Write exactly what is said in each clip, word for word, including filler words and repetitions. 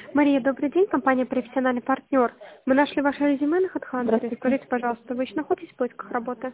Мария, добрый день, компания «Профессиональный партнер». Мы нашли ваше резюме на HeadHunter. Скажите, пожалуйста, вы еще находитесь в поисках работы?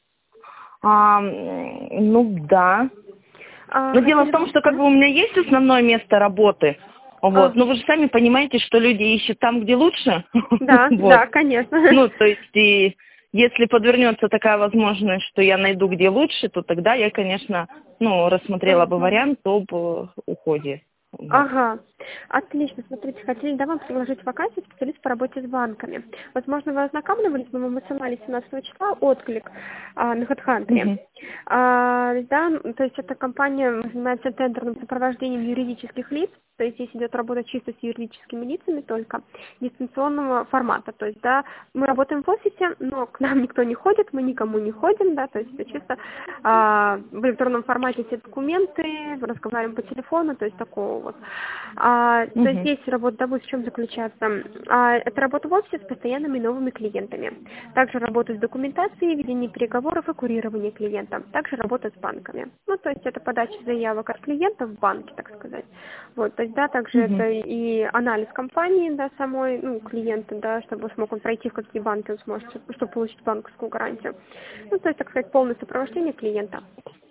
А, м, ну да. А, Но дело в хотели том, бы- что как Мгм. бы у меня есть основное место работы. А, Вот. Но вы же сами понимаете, что люди ищут там, где лучше. да, Вот. да, конечно. Ну, то есть, и если подвернется такая возможность, что я найду где лучше, то тогда я, конечно, ну, рассмотрела бы Ага. вариант об э, уходе. Вот. Ага, отлично. Смотрите, хотели да, вам предложить вакансию специалист по работе с банками. Возможно, вы ознакомливались, мы вам высылали семнадцатого числа отклик а, на HeadHunter. Мгм. А, да, ну, то есть эта компания занимается тендерным сопровождением юридических лиц, то есть здесь идет работа чисто с юридическими лицами только, дистанционного формата. То есть, да, мы работаем в офисе, но к нам никто не ходит, мы никому не ходим, да, то есть это чисто а, в электронном формате все документы, разговариваем по телефону, то есть такого вот. А, то есть Мгм. здесь работа будет в чем заключаться? А, это работа в офисе с постоянными новыми клиентами. Также работа с документацией, ведение переговоров и курирование клиента. Также работа с банками. Ну, то есть это подача заявок от клиентов в банке, так сказать. Вот, то есть, да, также Мгм. это и анализ компании, да, самой, ну, клиента, да, чтобы смог он пройти, в какие банки он сможет, чтобы получить банковскую гарантию. Ну, то есть, так сказать, полное сопровождение клиента.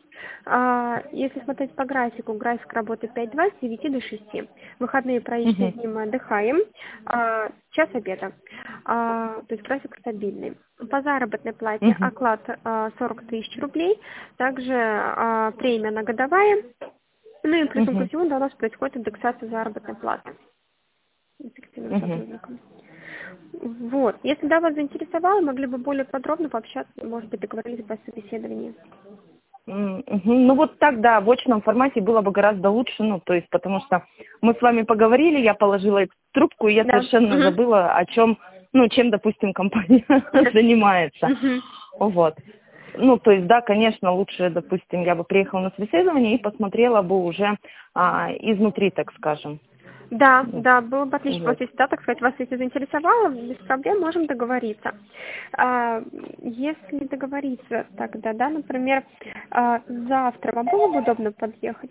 А, Если смотреть по графику, график работы пять два с девяти до шести. Выходные праздничные Мгм. дни мы отдыхаем. А, час обеда. А, То есть график стабильный. По заработной плате Мгм. оклад а, сорок тысяч рублей. Также а, премия на годовая. Ну и плюсом ко Мгм. всему, да, у нас происходит индексация заработной платы эффективным Мгм. сотрудникам. Вот. Если да, вас заинтересовало, могли бы более подробно пообщаться, может быть, договорились бы о собеседовании. М, мгм. Ну вот так, да, в очном формате было бы гораздо лучше, ну, то есть, потому что мы с вами поговорили, я положила эту трубку, и я Да. совершенно Мгм. забыла, о чем, ну, чем, допустим, компания занимается. Мгм. Вот. Ну, то есть, да, конечно, лучше, допустим, я бы приехала на собеседование и посмотрела бы уже а, изнутри, так скажем. Да, Ну, да, было бы отлично. Вот вот. если, да, так сказать, вас если заинтересовало, без проблем можем договориться. А, если договориться, тогда, да, например, а, завтра вам было бы удобно подъехать?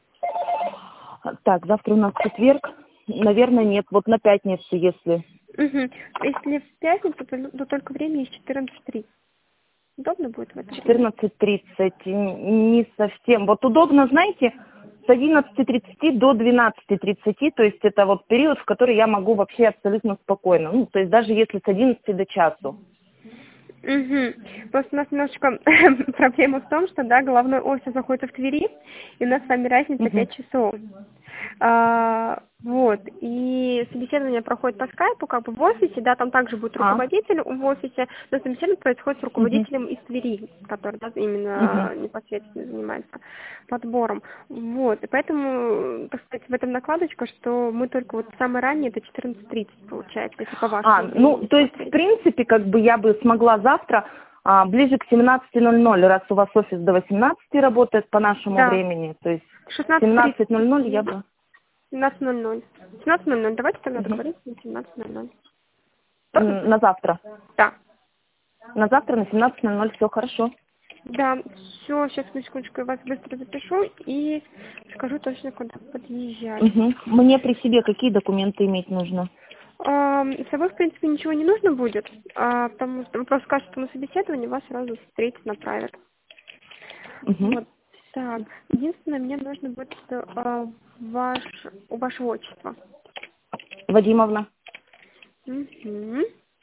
Так, завтра у нас четверг. Наверное, нет. Вот на пятницу, если Угу. Если в пятницу, то, то только время из четырнадцати тридцати. Удобно будет в это время? четырнадцать тридцать, н- не совсем. Вот удобно, знаете, с одиннадцати тридцати до двенадцати тридцати, то есть это вот период, в который я могу вообще абсолютно спокойно. Ну, то есть даже если с одиннадцати до часу. Угу. Просто у нас немножечко проблема в том, что, да, головной офис находится в Твери, и у нас с вами разница Мгм. пять часов. А, вот, и собеседование проходит по скайпу, как бы в офисе, да, там также будет А, руководитель в офисе, но собеседование происходит с угу, руководителем из Твери, который, да, угу. именно непосредственно занимается подбором. Вот, и поэтому, так сказать, в этом накладочка, что мы только вот самое раннее, это четырнадцать тридцать получается, если по А, вашему ну, времени то есть, в смотреть. принципе, как бы я бы смогла завтра а, ближе к семнадцати ноль ноль, раз у вас офис до восемнадцати работает по нашему Да, времени, то есть шестнадцать тридцать. семнадцать ноль ноль я бы... семнадцать ноль ноль. семнадцать ноль ноль. Давайте тогда Мгм. договоримся на семнадцать ноль ноль. Ладно? М, На завтра. Да. На завтра на семнадцать ноль ноль все хорошо. Да, все, сейчас на секундочку я вас быстро запишу и скажу точно, куда подъезжать. Мгм. Мне при себе какие документы иметь нужно? Ам, С собой, в принципе, ничего не нужно будет, а, потому что вы просто скажете, что на собеседовании вас сразу встретят, направят. Мгм. Вот. Так, единственное, мне нужно будет а, ваш, ваше отчество. Вадимовна. Мгм.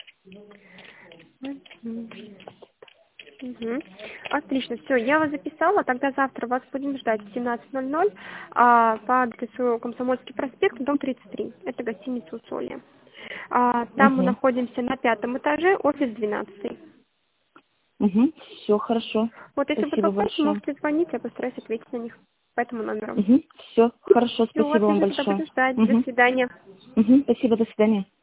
Мгм. Мгм. Отлично, все, я вас записала, тогда завтра вас будем ждать в семнадцать ноль ноль а, по адресу Комсомольский проспект, дом тридцать три. Это гостиница «Усолье». А, там мы Угу. находимся на пятом этаже, офис двенадцатый. Угу. Все хорошо. Вот если будут Спасибо вопросы, большое. можете звонить, я постараюсь ответить на них по этому номеру. Угу. Все хорошо. Все, Спасибо вам отлично, тогда большое. буду ждать. До Угу. свидания. Угу. Спасибо. До свидания.